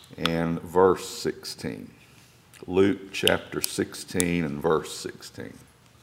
and verse 16. Luke chapter 16 and verse 16.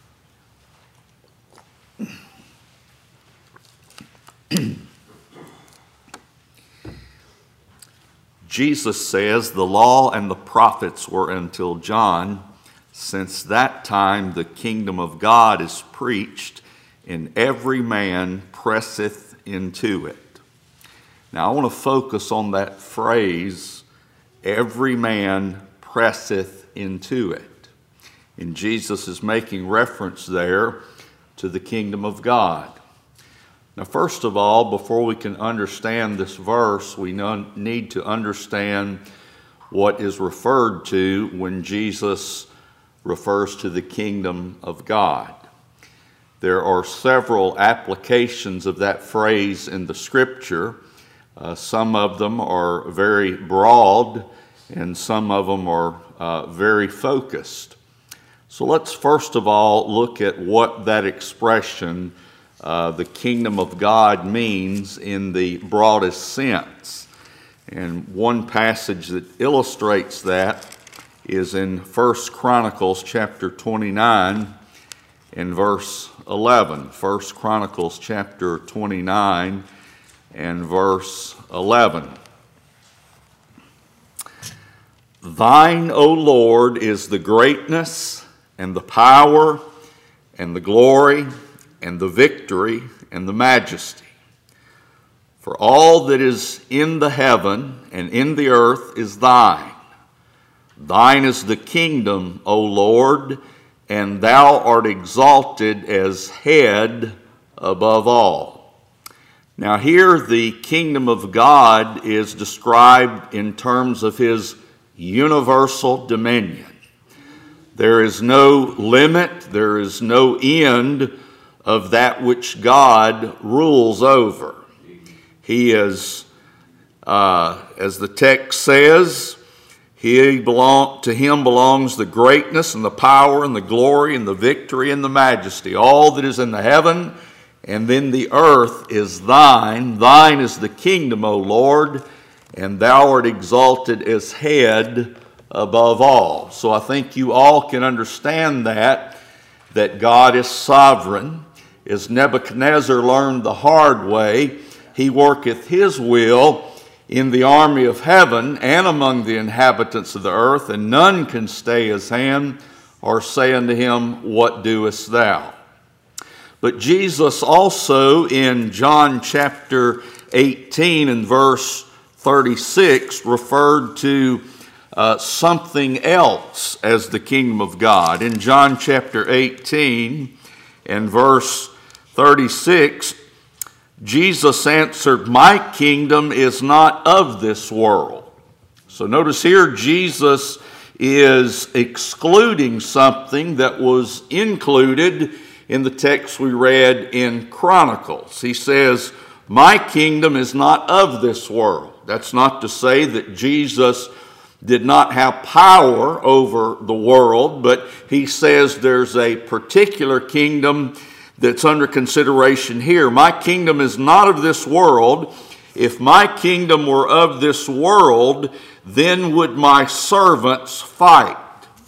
Jesus says, "The law and the prophets were until John. Since that time the kingdom of God is preached, and every man presseth into it." Now I want to focus on that phrase, every man presseth into it. And Jesus is making reference there to the kingdom of God. Now, first of all, before we can understand this verse, we need to understand what is referred to when Jesus refers to the kingdom of God. There are several applications of that phrase in the Scripture. Some of them are very broad, and some of them are very focused. So let's first of all look at what that expression, the kingdom of God, means in the broadest sense. And one passage that illustrates that is in 1 Chronicles chapter 29 and verse 11. 1 Chronicles chapter 29 and verse 11. "Thine, O Lord, is the greatness and the power and the glory and the victory and the majesty. For all that is in the heaven and in the earth is thine. Thine is the kingdom, O Lord, and thou art exalted as head above all." Now here the kingdom of God is described in terms of his universal dominion. There is no limit, there is no end of that which God rules over. He is, as the text says, to him belongs the greatness and the power and the glory and the victory and the majesty. All that is in the heaven and in the earth is thine. Thine is the kingdom, O Lord, and thou art exalted as head above all. So I think you all can understand that God is sovereign. As Nebuchadnezzar learned the hard way, he worketh his will in the army of heaven and among the inhabitants of the earth, and none can stay his hand or say unto him, "What doest thou?" But Jesus also in John chapter 18 and verse 36 referred to something else as the kingdom of God. In John chapter 18 and verse 36, Jesus answered, "My kingdom is not of this world." So notice here Jesus is excluding something that was included in the text we read in Chronicles. He says, "My kingdom is not of this world." That's not to say that Jesus did not have power over the world, but he says there's a particular kingdom that's under consideration here. My kingdom is not of this world. If my kingdom were of this world, then would my servants fight,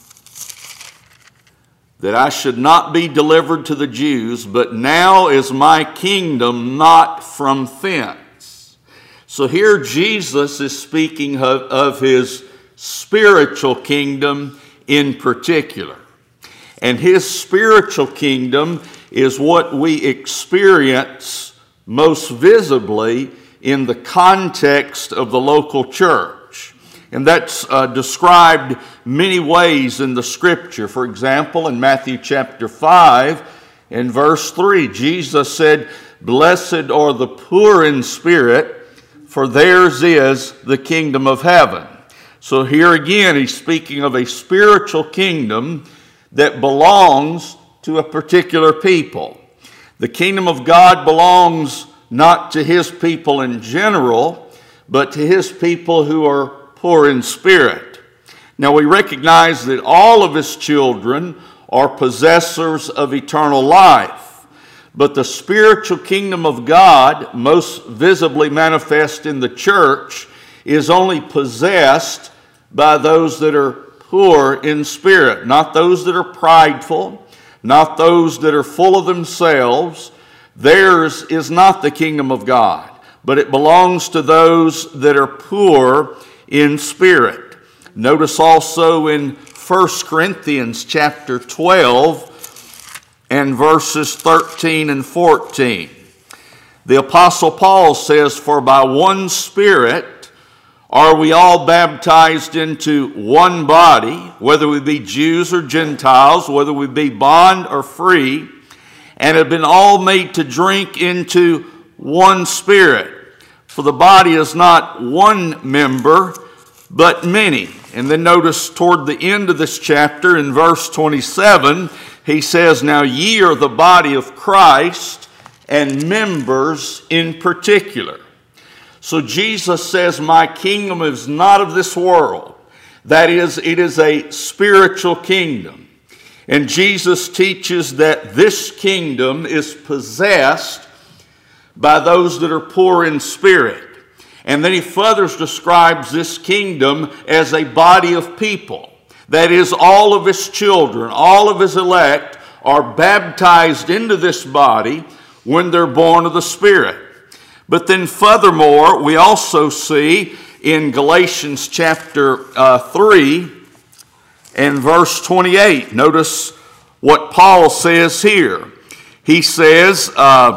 that I should not be delivered to the Jews, but now is my kingdom not from thence. So here Jesus is speaking of his spiritual kingdom in particular. And his spiritual kingdom is what we experience most visibly in the context of the local church. And that's described many ways in the Scripture. For example, in Matthew chapter 5 and verse 3, Jesus said, "Blessed are the poor in spirit, for theirs is the kingdom of heaven." So here again, he's speaking of a spiritual kingdom that belongs to a particular people. The kingdom of God belongs not to his people in general, but to his people who are poor in spirit. Now we recognize that all of his children are possessors of eternal life, but the spiritual kingdom of God, most visibly manifest in the church, is only possessed by those that are poor in spirit, not those that are prideful, not those that are full of themselves. Theirs is not the kingdom of God, but it belongs to those that are poor in spirit. Notice also in 1 Corinthians chapter 12 and verses 13 and 14. The Apostle Paul says, "For by one Spirit are we all baptized into one body, whether we be Jews or Gentiles, whether we be bond or free, and have been all made to drink into one Spirit. For the body is not one member, but many." And then notice toward the end of this chapter in verse 27, he says, "Now ye are the body of Christ, and members in particular." So Jesus says, "My kingdom is not of this world." That is, it is a spiritual kingdom. And Jesus teaches that this kingdom is possessed by those that are poor in spirit. And then he further describes this kingdom as a body of people. That is, all of his children, all of his elect are baptized into this body when they're born of the Spirit. But then furthermore, we also see in Galatians chapter 3 and verse 28. Notice what Paul says here. He says,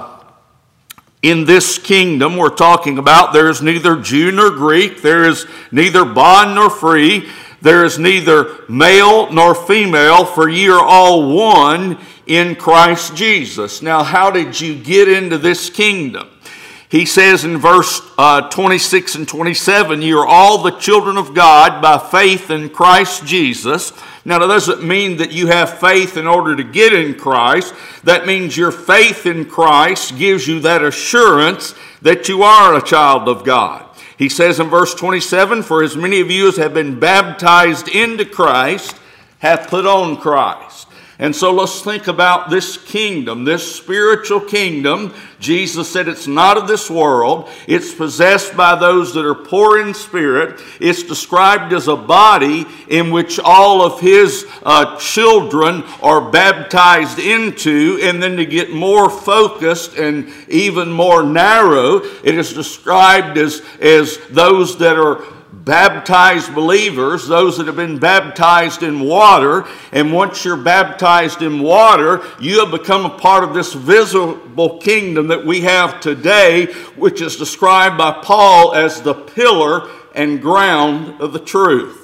in this kingdom we're talking about, there is neither Jew nor Greek, there is neither bond nor free, there is neither male nor female, for ye are all one in Christ Jesus. Now, how did you get into this kingdom? He says in verse 26 and 27, "You are all the children of God by faith in Christ Jesus." Now, that doesn't mean that you have faith in order to get in Christ. That means your faith in Christ gives you that assurance that you are a child of God. He says in verse 27, "For as many of you as have been baptized into Christ have put on Christ." And so let's think about this kingdom, this spiritual kingdom. Jesus said it's not of this world. It's possessed by those that are poor in spirit. It's described as a body in which all of his children are baptized into. And then to get more focused and even more narrow, it is described as those that are baptized believers, those that have been baptized in water. And once you're baptized in water, you have become a part of this visible kingdom that we have today, which is described by Paul as the pillar and ground of the truth.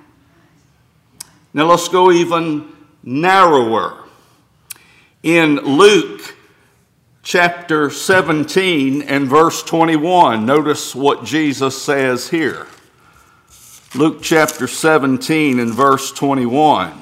Now let's go even narrower. In Luke chapter 17 and verse 21, notice what Jesus says here. Luke chapter 17 and verse 21.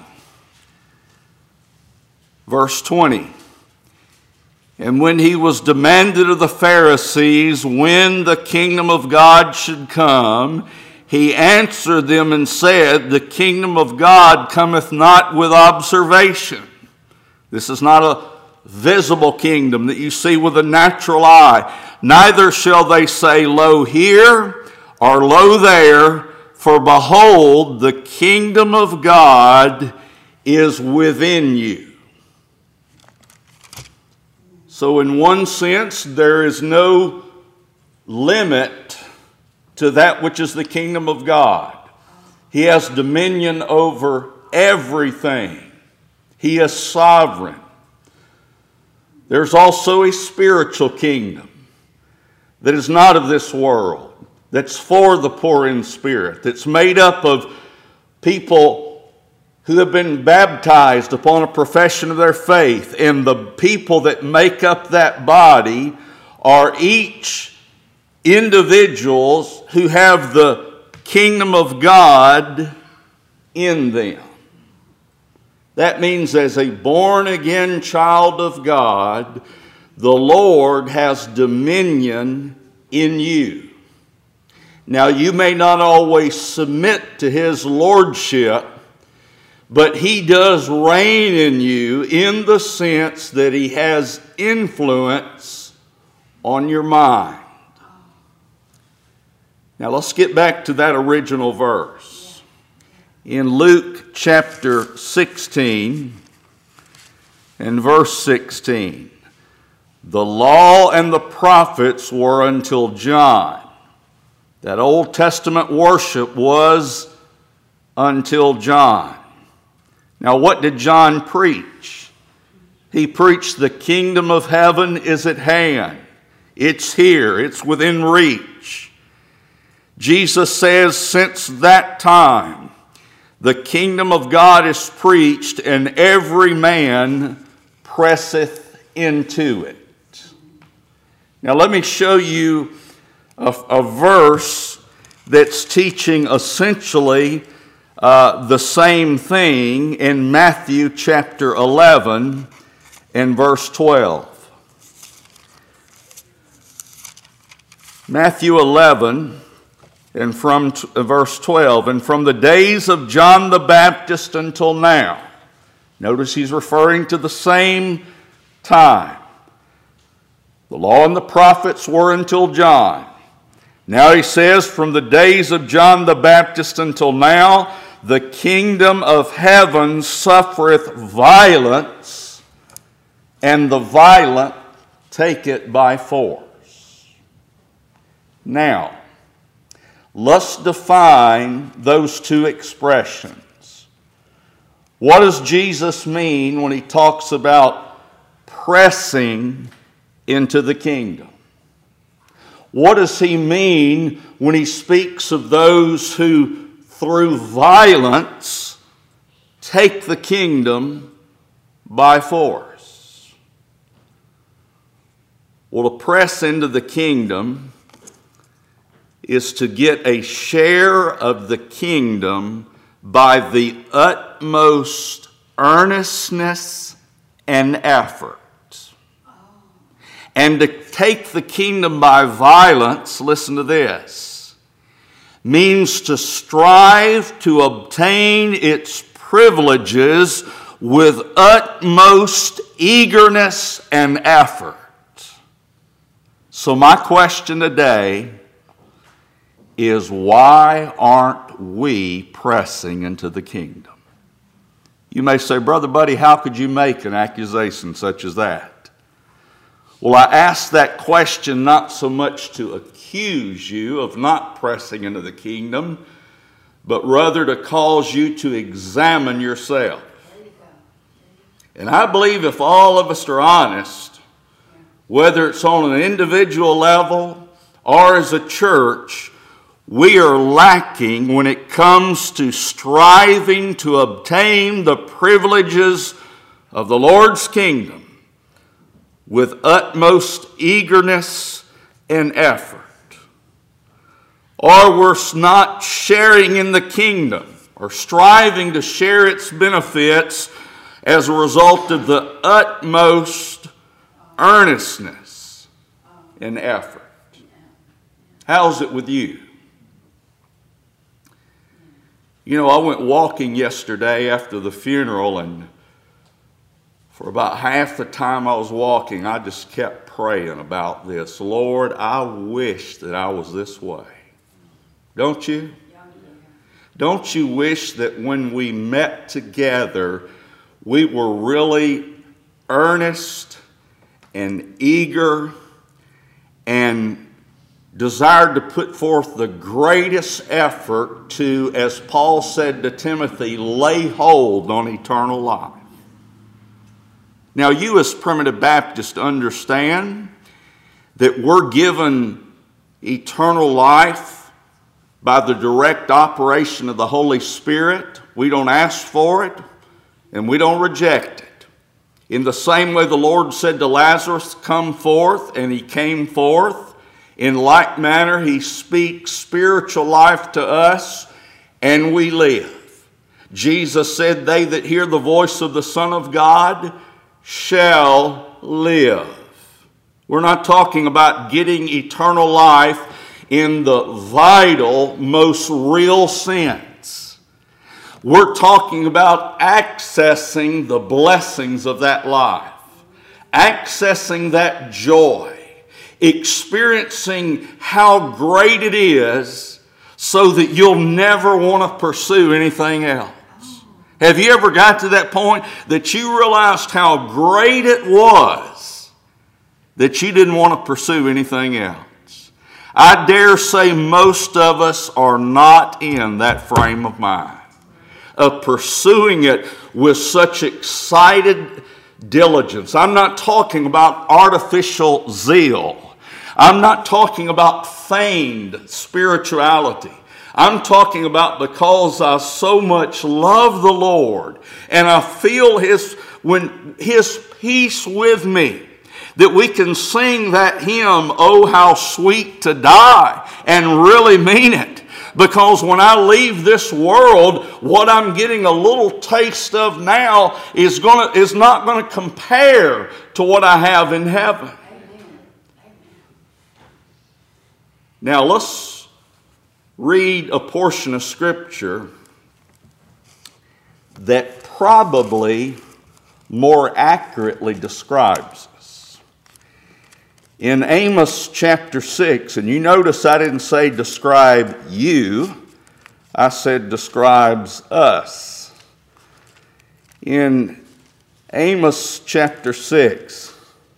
Verse 20. "And when he was demanded of the Pharisees when the kingdom of God should come, he answered them and said, The kingdom of God cometh not with observation." This is not a visible kingdom that you see with a natural eye. "Neither shall they say, Lo here, or lo there, for behold, the kingdom of God is within you." So in one sense, there is no limit to that which is the kingdom of God. He has dominion over everything. He is sovereign. There's also a spiritual kingdom that is not of this world, that's for the poor in spirit, that's made up of people who have been baptized upon a profession of their faith. And the people that make up that body are each individuals who have the kingdom of God in them. That means as a born-again child of God, the Lord has dominion in you. Now, you may not always submit to his lordship, but he does reign in you in the sense that he has influence on your mind. Now let's get back to that original verse. In Luke chapter 16 and verse 16, the law and the prophets were until John. That Old Testament worship was until John. Now what did John preach? He preached the kingdom of heaven is at hand. It's here. It's within reach. Jesus says, since that time, the kingdom of God is preached, and every man presseth into it. Now let me show you a verse that's teaching essentially the same thing in Matthew chapter 11 and verse 12. Matthew 11 and from verse 12, and from the days of John the Baptist until now. Notice he's referring to the same time. The law and the prophets were until John. Now he says, from the days of John the Baptist until now, the kingdom of heaven suffereth violence, and the violent take it by force. Now, let's define those two expressions. What does Jesus mean when he talks about pressing into the kingdom? What does he mean when he speaks of those who, through violence, take the kingdom by force? Well, to press into the kingdom is to get a share of the kingdom by the utmost earnestness and effort. And to take the kingdom by violence, listen to this, means to strive to obtain its privileges with utmost eagerness and effort. So my question today is, why aren't we pressing into the kingdom? You may say, Brother Buddy, how could you make an accusation such as that? Well, I ask that question not so much to accuse you of not pressing into the kingdom, but rather to cause you to examine yourself. And I believe if all of us are honest, whether it's on an individual level or as a church, we are lacking when it comes to striving to obtain the privileges of the Lord's kingdom with utmost eagerness and effort. Or we're not sharing in the kingdom or striving to share its benefits as a result of the utmost earnestness and effort. How's it with you? You know, I went walking yesterday after the funeral, and for about half the time I was walking, I just kept praying about this. Lord, I wish that I was this way. Don't you? Don't you wish that when we met together, we were really earnest and eager and desired to put forth the greatest effort to, as Paul said to Timothy, lay hold on eternal life? Now, you as Primitive Baptists understand that we're given eternal life by the direct operation of the Holy Spirit. We don't ask for it, and we don't reject it. In the same way the Lord said to Lazarus, come forth, and he came forth. In like manner, he speaks spiritual life to us, and we live. Jesus said, they that hear the voice of the Son of God shall live. We're not talking about getting eternal life in the vital, most real sense. We're talking about accessing the blessings of that life, accessing that joy, experiencing how great it is so that you'll never want to pursue anything else. Have you ever got to that point that you realized how great it was that you didn't want to pursue anything else? I dare say most of us are not in that frame of mind of pursuing it with such excited diligence. I'm not talking about artificial zeal. I'm not talking about feigned spirituality. I'm talking about because I so much love the Lord and I feel His peace with me, that we can sing that hymn, "Oh, how sweet to die," and really mean it. Because when I leave this world, what I'm getting a little taste of now is not going to compare to what I have in heaven. Now let's read a portion of Scripture that probably more accurately describes us. In Amos chapter 6, and you notice I didn't say describe you, I said describes us. In Amos chapter 6,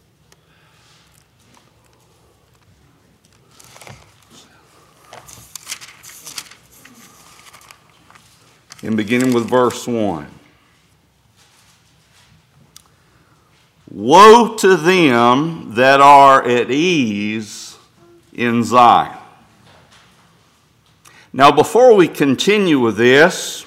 and beginning with verse 1. Woe to them that are at ease in Zion. Now, before we continue with this,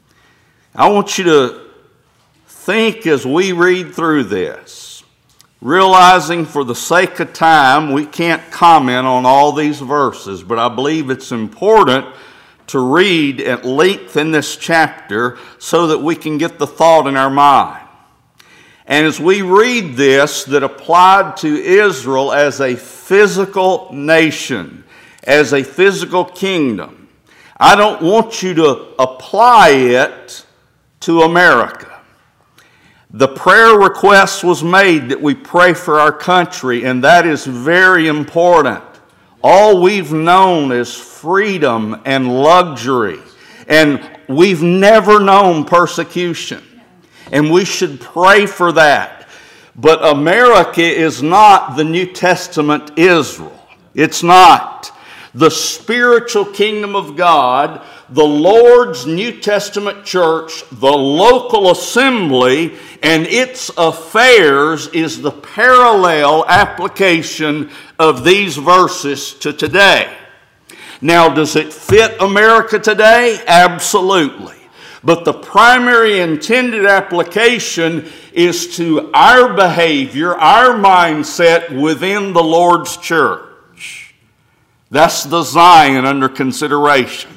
I want you to think as we read through this, realizing for the sake of time, we can't comment on all these verses, but I believe it's important to read at length in this chapter so that we can get the thought in our mind. And as we read this that applied to Israel as a physical nation, as a physical kingdom, I don't want you to apply it to America. The prayer request was made that we pray for our country, and that is very important. All we've known is freedom and luxury, and we've never known persecution. And we should pray for that. But America is not the New Testament Israel. It's not. The spiritual kingdom of God, the Lord's New Testament church, the local assembly, and its affairs is the parallel application of these verses to today. Now, does it fit America today? Absolutely. But the primary intended application is to our behavior, our mindset within the Lord's church. That's the Zion under consideration.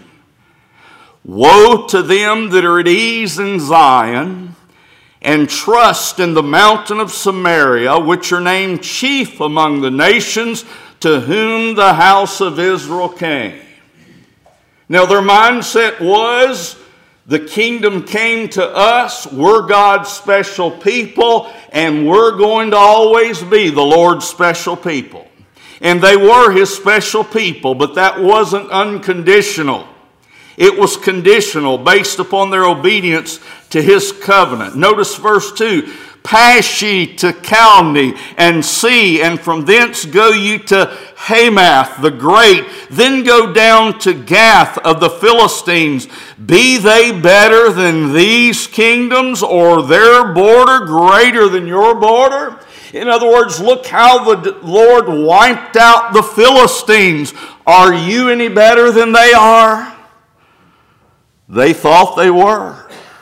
Woe to them that are at ease in Zion and trust in the mountain of Samaria, which are named chief among the nations, to whom the house of Israel came. Now their mindset was, the kingdom came to us, we're God's special people, and we're going to always be the Lord's special people. And they were His special people, but that wasn't unconditional. It was conditional based upon their obedience to His covenant. Notice verse 2. Pass ye to Calne and see, and from thence go ye to Hamath the great. Then go down to Gath of the Philistines. Be they better than these kingdoms, or their border greater than your border? In other words, look how the Lord wiped out the Philistines. Are you any better than they are? They thought they were.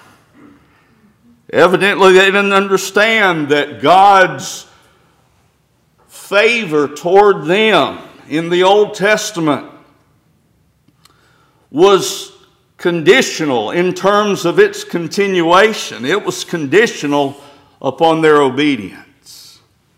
Evidently, they didn't understand that God's favor toward them in the Old Testament was conditional in terms of its continuation. It was conditional upon their obedience.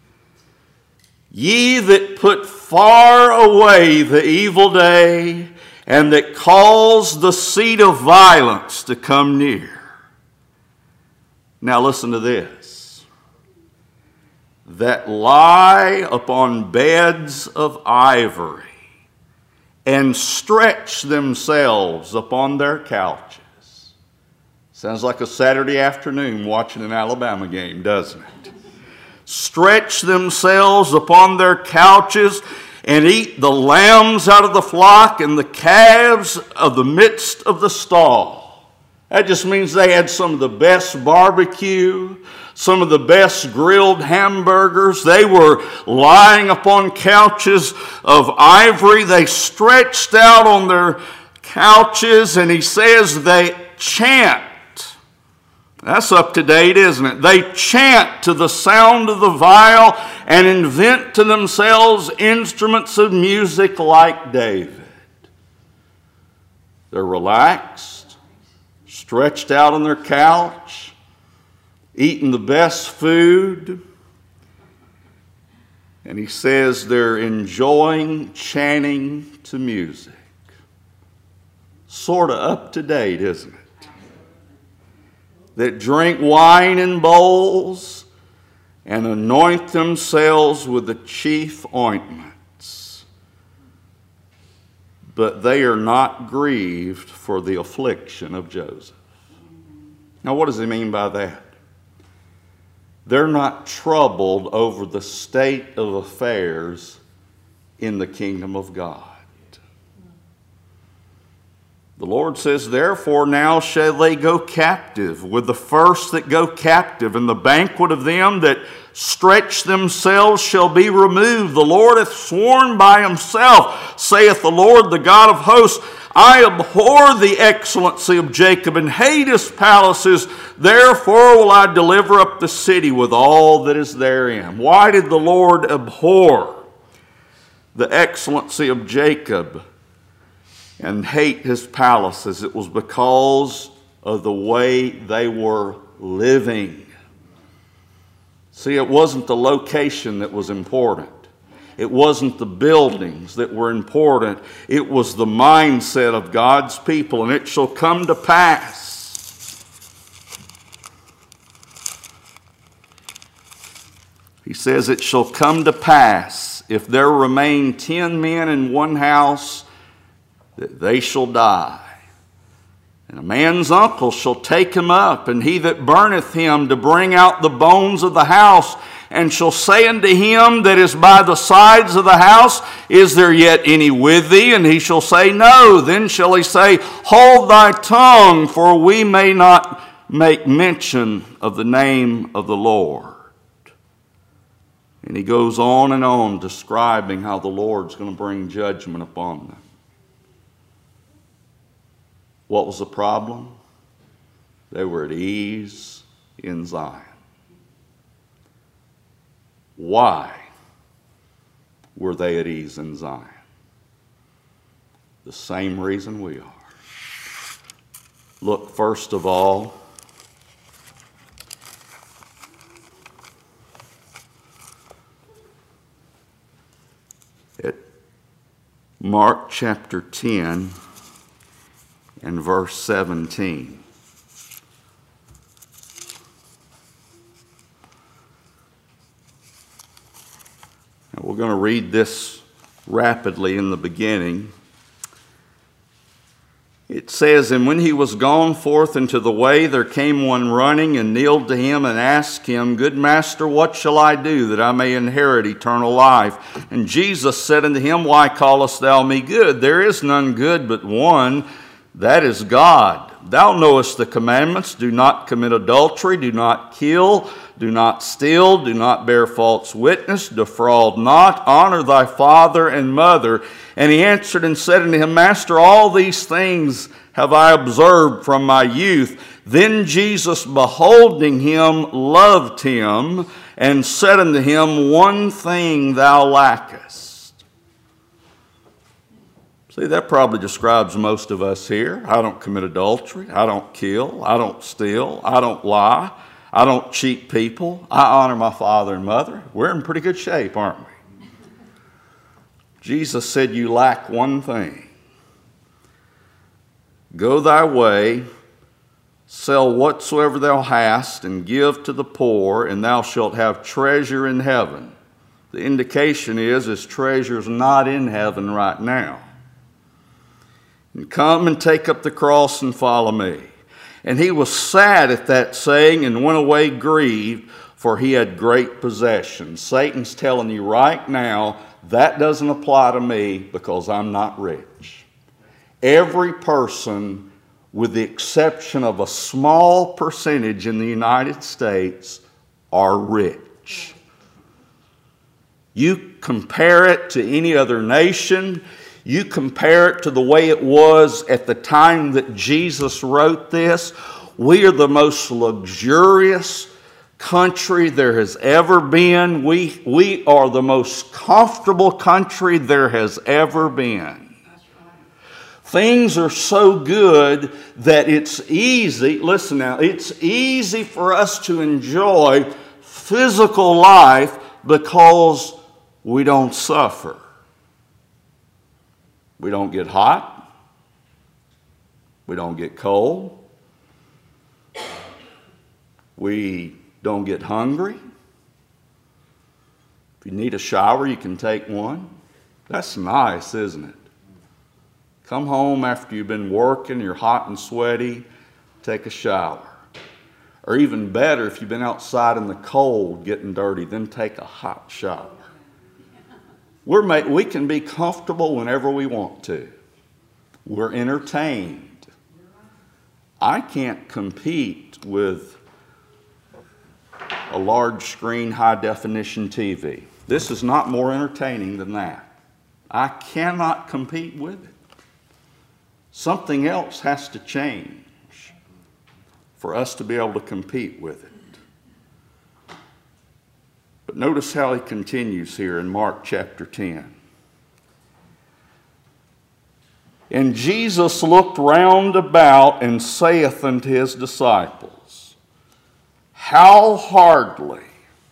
Ye that put far away the evil day, and that cause the seat of violence to come near. Now listen to this. that lie upon beds of ivory and stretch themselves upon their couches. Sounds like a Saturday afternoon watching an Alabama game, doesn't it? Stretch themselves upon their couches and eat the lambs out of the flock and the calves of the midst of the stall. That just means they had some of the best barbecue, some of the best grilled hamburgers. They were lying upon couches of ivory. They stretched out on their couches, and he says they chant. That's up to date, isn't it? They chant to the sound of the viol and invent to themselves instruments of music like David. They're relaxed, stretched out on their couch, eating the best food. And he says they're enjoying chanting to music. Sort of up to date, isn't it? That drink wine in bowls and anoint themselves with the chief ointments. But they are not grieved for the affliction of Joseph. Now, what does he mean by that? They're not troubled over the state of affairs in the kingdom of God. The Lord says, therefore now shall they go captive with the first that go captive, and the banquet of them that stretch themselves shall be removed. The Lord hath sworn by himself, saith the Lord, the God of hosts, I abhor the excellency of Jacob and hate his palaces. Therefore will I deliver up the city with all that is therein. Why did the Lord abhor the excellency of Jacob and hate his palaces? It was because of the way they were living. See, it wasn't the location that was important. It wasn't the buildings that were important. It was the mindset of God's people. And it shall come to pass. He says, it shall come to pass, if there remain 10 men in one house, that they shall die. And a man's uncle shall take him up, and he that burneth him to bring out the bones of the house, and shall say unto him that is by the sides of the house, is there yet any with thee? And he shall say, no. Then shall he say, hold thy tongue, for we may not make mention of the name of the Lord. And he goes on describing how the Lord's going to bring judgment upon them. What was the problem? They were at ease in Zion. Why were they at ease in Zion? The same reason we are. Look, first of all, at Mark chapter 10 and verse 17. Now we're going to read this rapidly in the beginning. It says, and when he was gone forth into the way, there came one running and kneeled to him and asked him, good master, what shall I do that I may inherit eternal life? And Jesus said unto him, why callest thou me good? There is none good but one, that is God. Thou knowest the commandments, do not commit adultery, do not kill, do not steal, do not bear false witness, defraud not, honor thy father and mother. And he answered and said unto him, Master, all these things have I observed from my youth. Then Jesus, beholding him, loved him, and said unto him, one thing thou lackest. See, that probably describes most of us here. I don't commit adultery. I don't kill. I don't steal. I don't lie. I don't cheat people. I honor my father and mother. We're in pretty good shape, aren't we? Jesus said, you lack one thing. Go thy way, Sell whatsoever thou hast, and give to the poor, and thou shalt have treasure in heaven. The indication is his treasure's not in heaven right now. And come and take up the cross and follow me. And he was sad at that saying and went away grieved, for he had great possessions. Satan's telling you right now, that doesn't apply to me because I'm not rich. Every person, with the exception of a small percentage in the United States, are rich. You compare it to any other nation, you compare it to the way it was at the time that Jesus wrote this, we are the most luxurious country there has ever been. We are the most comfortable country there has ever been. Things are so good that it's easy, listen now, it's easy for us to enjoy physical life because we don't suffer. We don't get hot. We don't get cold. We don't get hungry. If you need a shower, you can take one. That's nice, isn't it? Come home after you've been working, you're hot and sweaty, take a shower. Or even better, if you've been outside in the cold getting dirty, then take a hot shower. We can be comfortable whenever we want to. We're entertained. I can't compete with a large screen, high definition TV. This is not more entertaining than that. I cannot compete with it. Something else has to change for us to be able to compete with it. But notice how he continues here in Mark chapter 10. And Jesus looked round about and saith unto his disciples, How hardly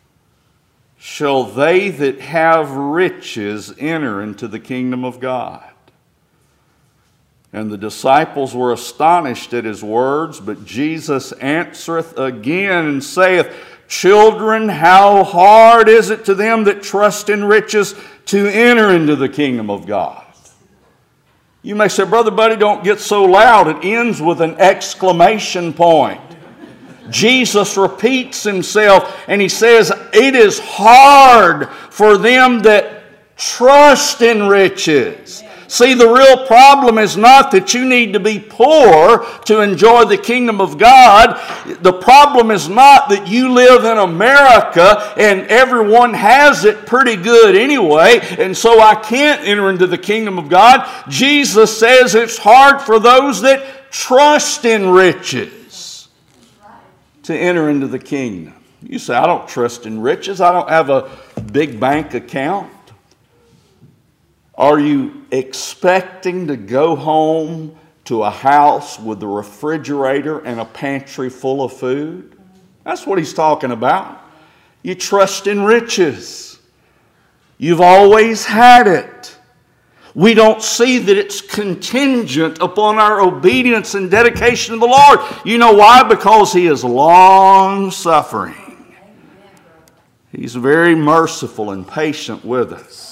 shall they that have riches enter into the kingdom of God? And the disciples were astonished at his words, but Jesus answereth again and saith, Children, how hard is it to them that trust in riches to enter into the kingdom of God? You may say, Brother Buddy, don't get so loud. It ends with an exclamation point. Jesus repeats himself and he says, it is hard for them that trust in riches. See, the real problem is not that you need to be poor to enjoy the kingdom of God. The problem is not that you live in America and everyone has it pretty good anyway, and so I can't enter into the kingdom of God. Jesus says it's hard for those that trust in riches to enter into the kingdom. You say, I don't trust in riches. I don't have a big bank account. Are you expecting to go home to a house with a refrigerator and a pantry full of food? That's what he's talking about. You trust in riches. You've always had it. We don't see that it's contingent upon our obedience and dedication to the Lord. You know why? Because he is long-suffering. He's very merciful and patient with us.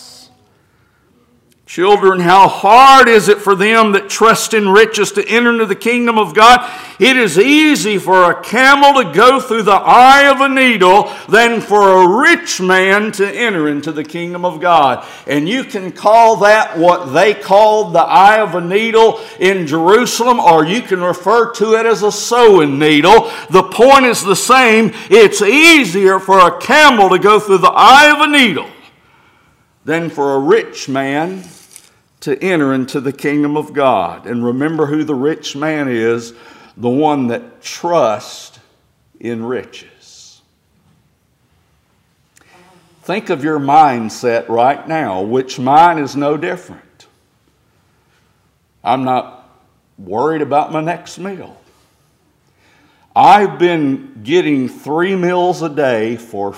Children, how hard is it for them that trust in riches to enter into the kingdom of God? It is easy for a camel to go through the eye of a needle than for a rich man to enter into the kingdom of God. And you can call that what they called the eye of a needle in Jerusalem, or you can refer to it as a sewing needle. The point is the same. It's easier for a camel to go through the eye of a needle than for a rich man to enter into the kingdom of God. And remember who the rich man is, the one that trusts in riches. Think of your mindset right now, which mine is no different. I'm not worried about my next meal. I've been getting 3 meals a day for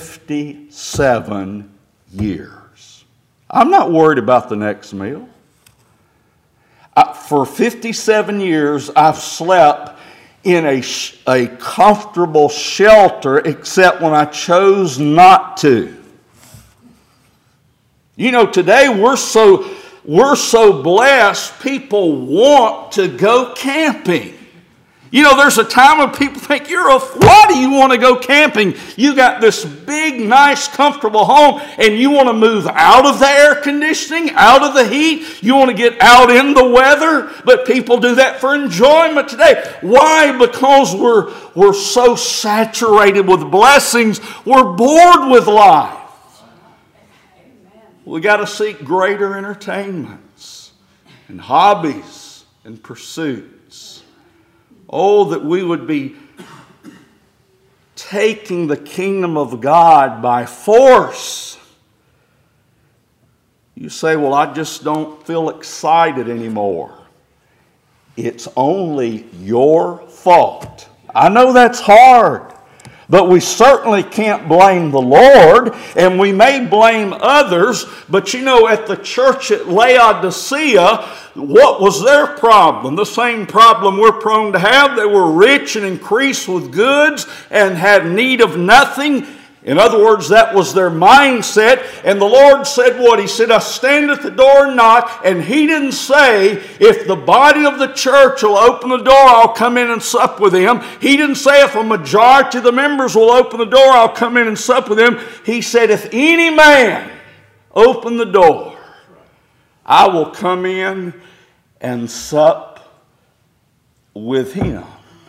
57 years. I'm not worried about the next meal. For 57 years, I've slept in a comfortable shelter except when I chose not to. You know, today we're so blessed, people want to go camping. You know, there's a time when people think, why do you want to go camping? You got this big, nice, comfortable home, and you want to move out of the air conditioning, out of the heat. You want to get out in the weather, but people do that for enjoyment today. Why? Because we're so saturated with blessings, we're bored with life. We got to seek greater entertainments and hobbies and pursuits. Oh, that we would be taking the kingdom of God by force. You say, well, I just don't feel excited anymore. It's only your fault. I know that's hard, but we certainly can't blame the Lord, and we may blame others, but you know, at the church at Laodicea, what was their problem? The same problem we're prone to have. They were rich and increased with goods and had need of nothing. In other words, that was their mindset. And the Lord said what? He said, I stand at the door and knock. And He didn't say, if the body of the church will open the door, I'll come in and sup with them. He didn't say, if a majority of the members will open the door, I'll come in and sup with them. He said, if any man open the door, I will come in and sup with him.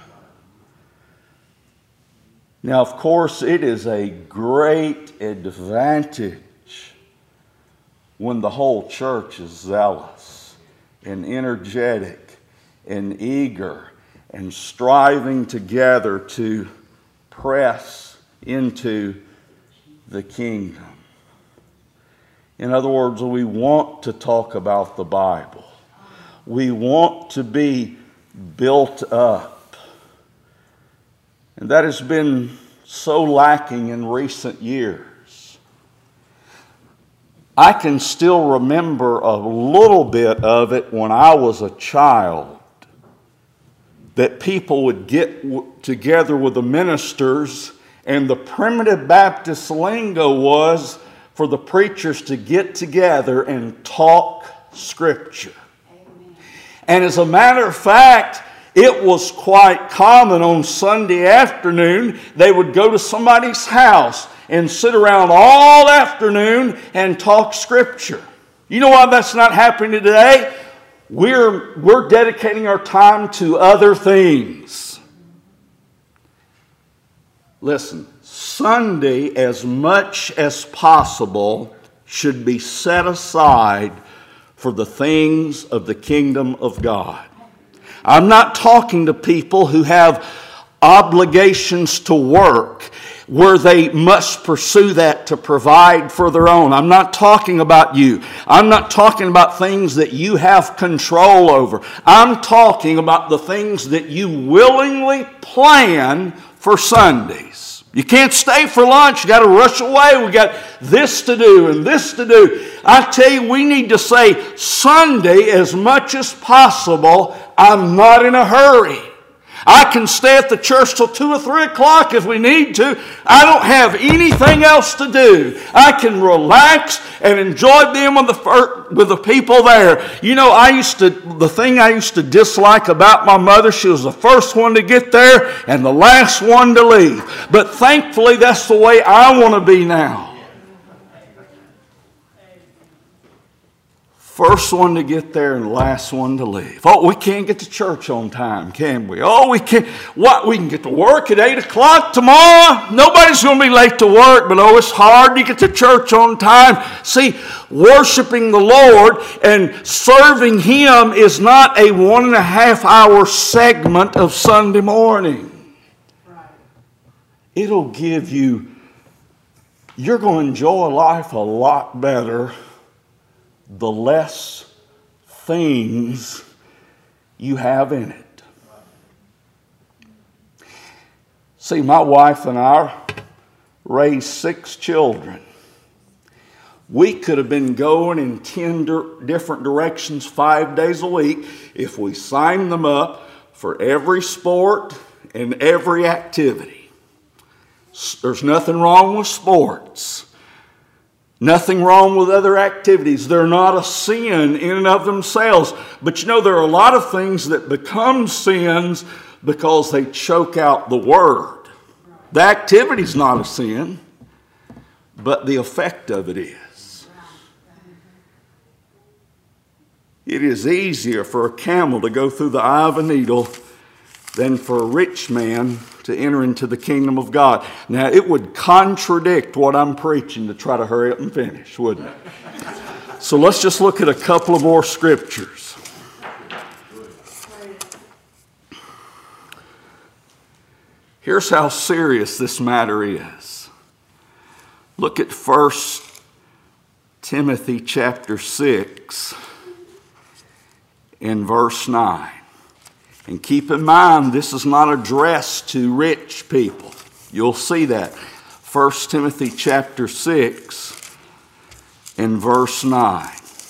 Now, of course, it is a great advantage when the whole church is zealous and energetic and eager and striving together to press into the kingdom. In other words, we want to talk about the Bible. We want to be built up. And that has been so lacking in recent years. I can still remember a little bit of it when I was a child, that people would get together with the ministers, and the primitive Baptist lingo was for the preachers to get together and talk Scripture. Amen. And as a matter of fact, it was quite common on Sunday afternoon, they would go to somebody's house and sit around all afternoon and talk Scripture. You know why that's not happening today? We're dedicating our time to other things. Listen, Sunday, as much as possible, should be set aside for the things of the kingdom of God. I'm not talking to people who have obligations to work where they must pursue that to provide for their own. I'm not talking about you. I'm not talking about things that you have control over. I'm talking about the things that you willingly plan for Sundays. You can't stay for lunch. You got to rush away. We got this to do and this to do. I tell you, we need to say Sunday as much as possible. I'm not in a hurry. I can stay at the church till 2 or 3 o'clock if we need to. I don't have anything else to do. I can relax and enjoy being with the people there. You know, the thing I used to dislike about my mother, she was the first one to get there and the last one to leave. But thankfully, that's the way I want to be now. First one to get there and last one to leave. Oh, we can't get to church on time, can we? Oh, we can't. What? We can get to work at 8 o'clock tomorrow? Nobody's going to be late to work, but oh, it's hard to get to church on time. See, worshiping the Lord and serving Him is not a 1.5 hour segment of Sunday morning. It'll give you're going to enjoy life a lot better the less things you have in it. See, my wife and I raised 6 children. We could have been going in 10 different directions 5 days a week if we signed them up, for every sport and every activity. There's nothing wrong with sports. Nothing wrong with other activities. They're not a sin in and of themselves. But you know, there are a lot of things that become sins because they choke out the Word. The activity's not a sin, but the effect of it is. It is easier for a camel to go through the eye of a needle than for a rich man to enter into the kingdom of God. Now, it would contradict what I'm preaching to try to hurry up and finish, wouldn't it? So let's just look at a couple of more scriptures. Here's how serious this matter is. Look at 1 Timothy chapter 6 in verse 9. And keep in mind, this is not addressed to rich people. You'll see that. 1 Timothy chapter 6 and verse 9.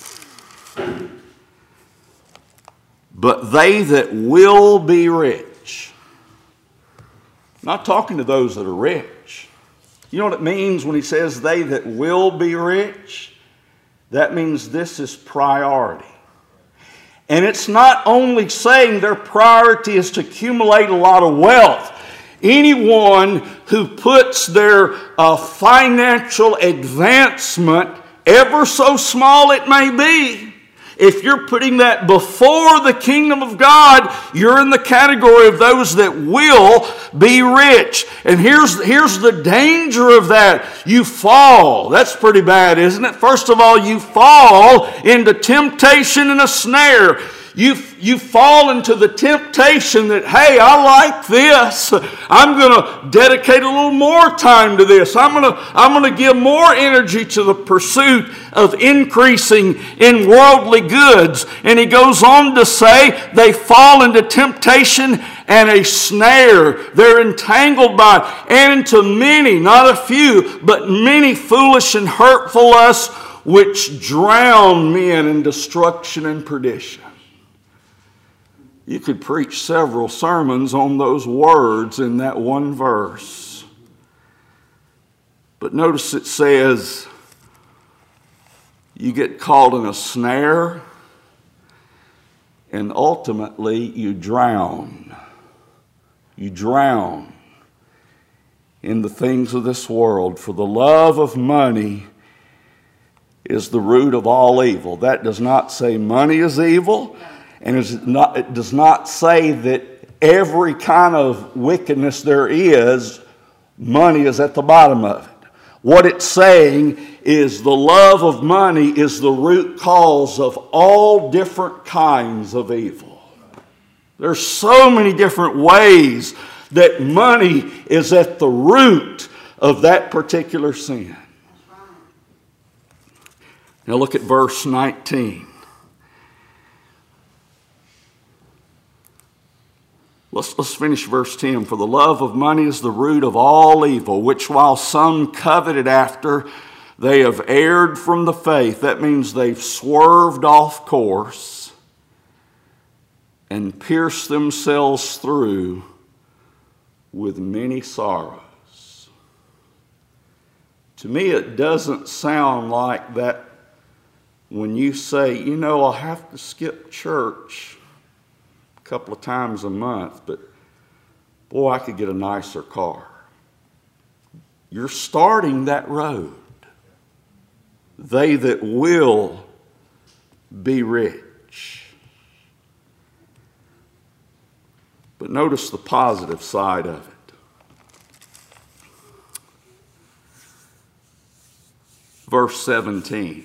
But they that will be rich. Not talking to those that are rich. You know what it means when he says they that will be rich? That means this is priority. And it's not only saying their priority is to accumulate a lot of wealth. Anyone who puts their financial advancement, ever so small it may be, if you're putting that before the kingdom of God, you're in the category of those that will be rich. And here's the danger of that. You fall. That's pretty bad, isn't it? First of all, you fall into temptation and a snare. You fall into the temptation that, hey, I like this. I'm going to dedicate a little more time to this. I'm going to give more energy to the pursuit of increasing in worldly goods. And he goes on to say they fall into temptation and a snare. They're entangled by it. And into many, not a few, but many foolish and hurtful lusts which drown men in destruction and perdition. You could preach several sermons on those words in that one verse. But notice it says, you get caught in a snare, and ultimately you drown. You drown in the things of this world. For the love of money is the root of all evil. That does not say money is evil. And it does not say that every kind of wickedness there is, money is at the bottom of it. What it's saying is the love of money is the root cause of all different kinds of evil. There's so many different ways that money is at the root of that particular sin. Now look at verse 19. Let's finish verse 10. For the love of money is the root of all evil, which while some coveted after, they have erred from the faith. That means they've swerved off course and pierced themselves through with many sorrows. To me, it doesn't sound like that when you say, you know, I'll have to skip church couple of times a month, but boy, I could get a nicer car. You're starting that road. They that will be rich. But notice the positive side of it. Verse 17.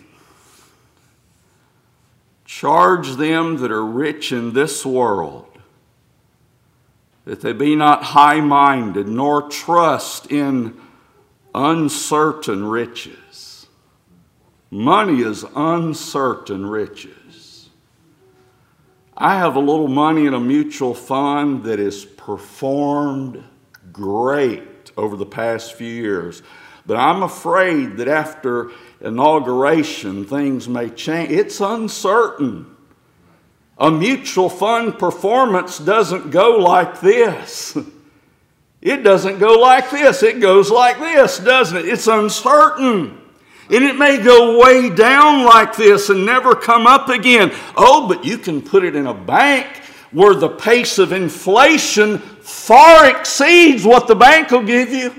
Charge them that are rich in this world, that they be not high-minded, nor trust in uncertain riches. Money is uncertain riches. I have a little money in a mutual fund that has performed great over the past few years. But I'm afraid that after inauguration, things may change. It's uncertain. A mutual fund performance doesn't go like this. It doesn't go like this. It goes like this, doesn't it? It's uncertain. And it may go way down like this and never come up again. Oh, but you can put it in a bank where the pace of inflation far exceeds what the bank will give you.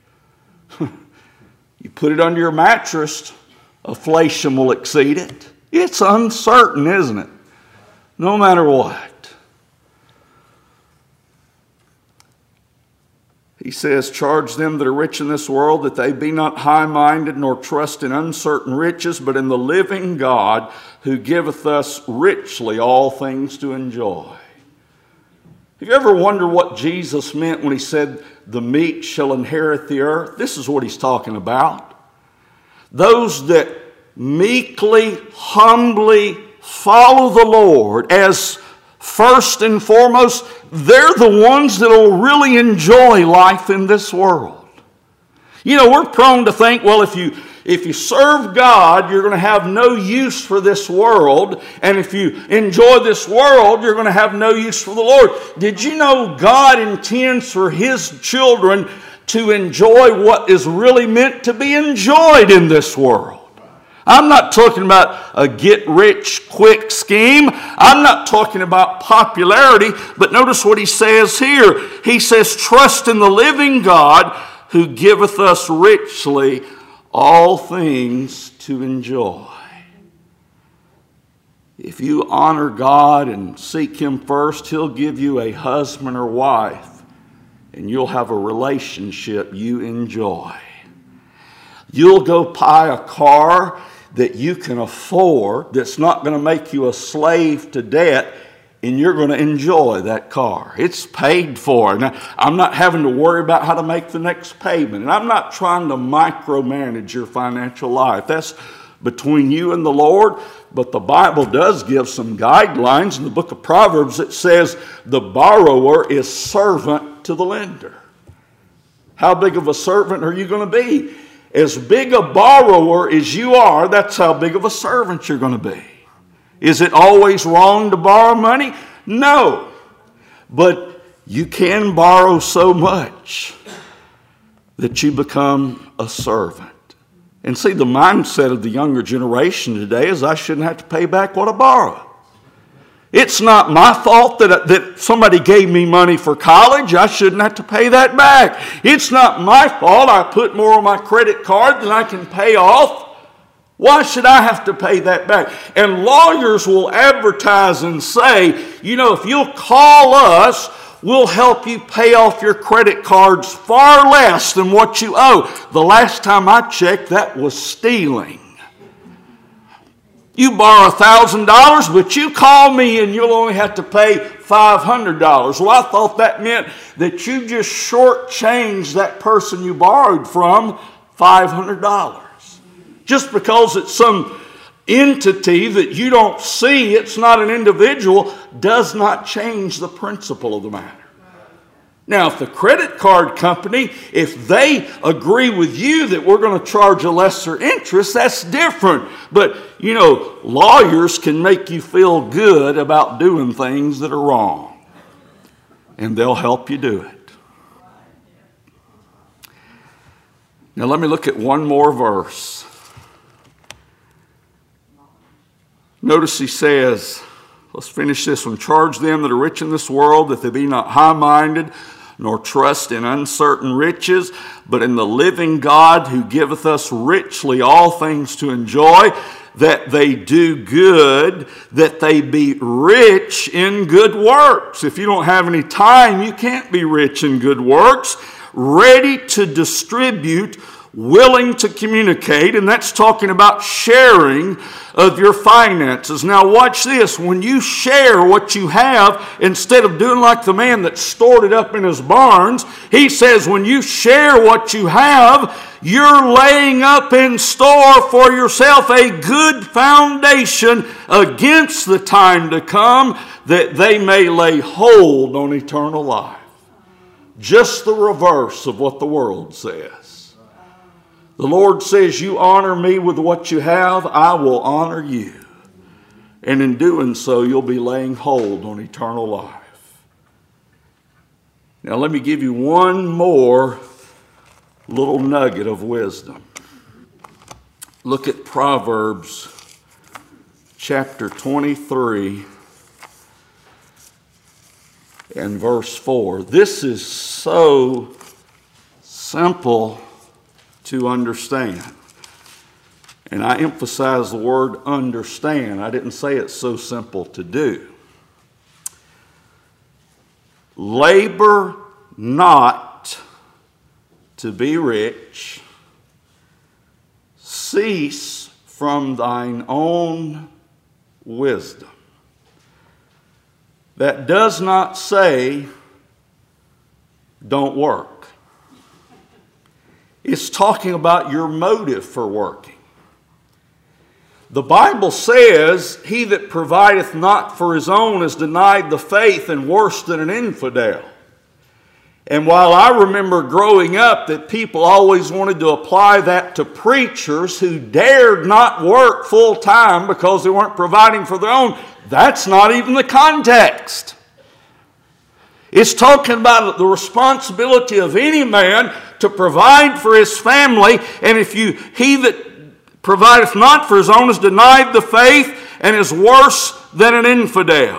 You put it under your mattress, inflation will exceed it. It's uncertain, isn't it? No matter what. He says, charge them that are rich in this world that they be not high-minded nor trust in uncertain riches, but in the living God who giveth us richly all things to enjoy. Have you ever wondered what Jesus meant when he said, the meek shall inherit the earth? This is what he's talking about. Those that meekly, humbly follow the Lord as first and foremost, they're the ones that will really enjoy life in this world. You know, we're prone to think, well, if you serve God, you're going to have no use for this world. And if you enjoy this world, you're going to have no use for the Lord. Did you know God intends for His children to enjoy what is really meant to be enjoyed in this world? I'm not talking about a get-rich-quick scheme. I'm not talking about popularity. But notice what he says here. He says, trust in the living God who giveth us richly all things to enjoy. If you honor God and seek Him first, He'll give you a husband or wife, and you'll have a relationship you enjoy. You'll go buy a car that you can afford, that's not going to make you a slave to debt, and you're going to enjoy that car. It's paid for. Now, I'm not having to worry about how to make the next payment, and I'm not trying to micromanage your financial life. That's between you and the Lord, but the Bible does give some guidelines. In the book of Proverbs, it says the borrower is servant to the lender. How big of a servant are you going to be? As big a borrower as you are, that's how big of a servant you're going to be. Is it always wrong to borrow money? No. But you can borrow so much that you become a servant. And see, the mindset of the younger generation today is I shouldn't have to pay back what I borrow. It's not my fault that somebody gave me money for college. I shouldn't have to pay that back. It's not my fault I put more on my credit card than I can pay off. Why should I have to pay that back? And lawyers will advertise and say, you know, if you'll call us, we'll help you pay off your credit cards far less than what you owe. The last time I checked, that was stealing. You borrow $1,000, but you call me and you'll only have to pay $500. Well, I thought that meant that you just shortchanged that person you borrowed from $500. Just because it's some entity that you don't see, it's not an individual, does not change the principle of the matter. Now, if the credit card company, if they agree with you that we're going to charge a lesser interest, that's different. But, you know, lawyers can make you feel good about doing things that are wrong. And they'll help you do it. Now, let me look at one more verse. Notice he says, let's finish this one. Charge them that are rich in this world that they be not high-minded, nor trust in uncertain riches, but in the living God who giveth us richly all things to enjoy, that they do good, that they be rich in good works. If you don't have any time, you can't be rich in good works, ready to distribute, willing to communicate, and that's talking about sharing of your finances. Now watch this. When you share what you have, instead of doing like the man that stored it up in his barns, he says when you share what you have, you're laying up in store for yourself a good foundation against the time to come, that they may lay hold on eternal life. Just the reverse of what the world says. The Lord says, you honor me with what you have, I will honor you. And in doing so, you'll be laying hold on eternal life. Now let me give you one more little nugget of wisdom. Look at Proverbs chapter 23 and verse 4. This is so simple to understand. And I emphasize the word understand. I didn't say it's so simple to do. Labor not to be rich. Cease from thine own wisdom. That does not say don't work. It's talking about your motive for working. The Bible says, he that provideth not for his own is denied the faith and worse than an infidel. And while I remember growing up that people always wanted to apply that to preachers who dared not work full time because they weren't providing for their own, that's not even the context. It's talking about the responsibility of any man to provide for his family, and he that provideth not for his own is denied the faith and is worse than an infidel.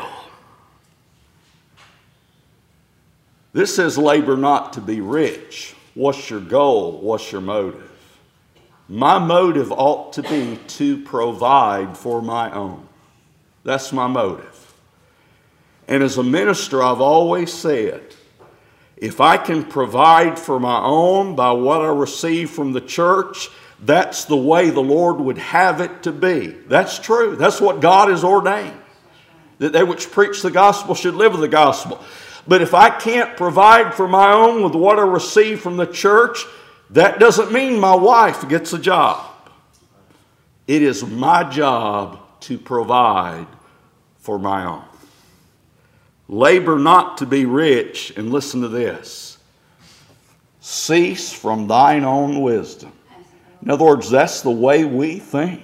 This says labor not to be rich. What's your goal? What's your motive? My motive ought to be to provide for my own. That's my motive. And as a minister, I've always said, if I can provide for my own by what I receive from the church, that's the way the Lord would have it to be. That's true. That's what God has ordained. That they which preach the gospel should live with the gospel. But if I can't provide for my own with what I receive from the church, that doesn't mean my wife gets a job. It is my job to provide for my own. Labor not to be rich, and listen to this. Cease from thine own wisdom. In other words, that's the way we think.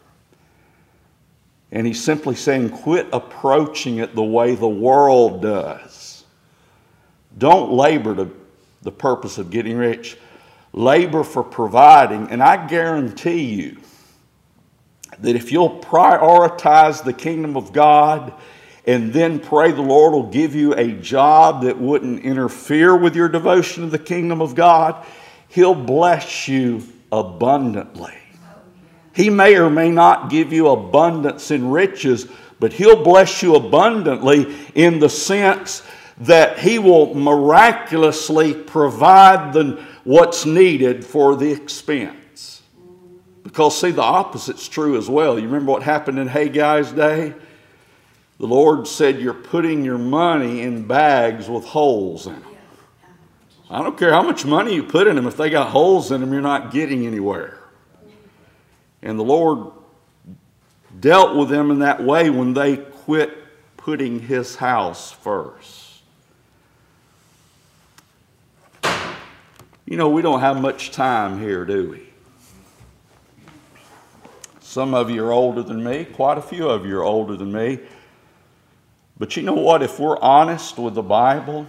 And he's simply saying, quit approaching it the way the world does. Don't labor to the purpose of getting rich. Labor for providing. And I guarantee you that if you'll prioritize the kingdom of God and then pray the Lord will give you a job that wouldn't interfere with your devotion to the kingdom of God, He'll bless you abundantly. He may or may not give you abundance in riches, but He'll bless you abundantly in the sense that He will miraculously provide what's needed for the expense. Because, see, the opposite's true as well. You remember what happened in Haggai's day? The Lord said, you're putting your money in bags with holes in them. I don't care how much money you put in them. If they got holes in them, you're not getting anywhere. And the Lord dealt with them in that way when they quit putting His house first. You know, we don't have much time here, do we? Some of you are older than me. Quite a few of you are older than me. But you know what? If we're honest with the Bible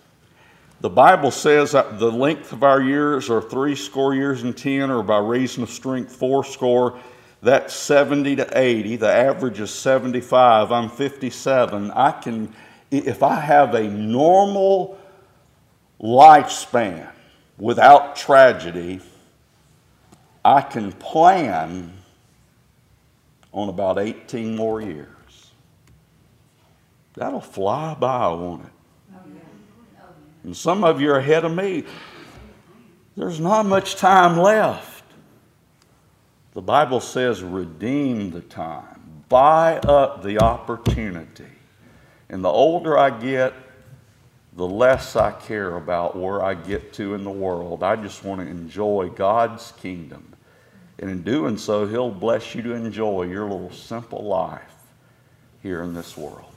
says that the length of our years are 70 years and 10, or by reason of strength 80. That's 70 to 80. The average is 75. I'm 57. If I have a normal lifespan without tragedy, I can plan on about 18 more years. That'll fly by, won't it? And some of you are ahead of me. There's not much time left. The Bible says, redeem the time. Buy up the opportunity. And the older I get, the less I care about where I get to in the world. I just want to enjoy God's kingdom. And in doing so, He'll bless you to enjoy your little simple life here in this world.